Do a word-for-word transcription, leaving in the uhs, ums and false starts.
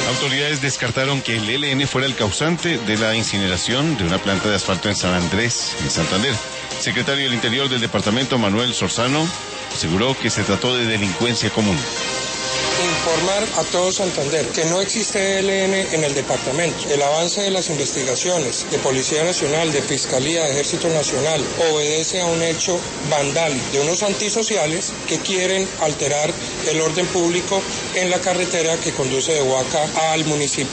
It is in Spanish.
Autoridades descartaron que el E L N fuera el causante de la incineración de una planta de asfalto en San Andrés, en Santander. El secretario del Interior del departamento, Manuel Sorzano, aseguró que se trató de delincuencia común. Informar a todo Santander que no existe E L N en el departamento. El avance de las investigaciones de Policía Nacional, de Fiscalía, de Ejército Nacional, obedece a un hecho vandálico de unos antisociales que quieren alterar el orden público en la carretera que conduce de Huaca al municipio.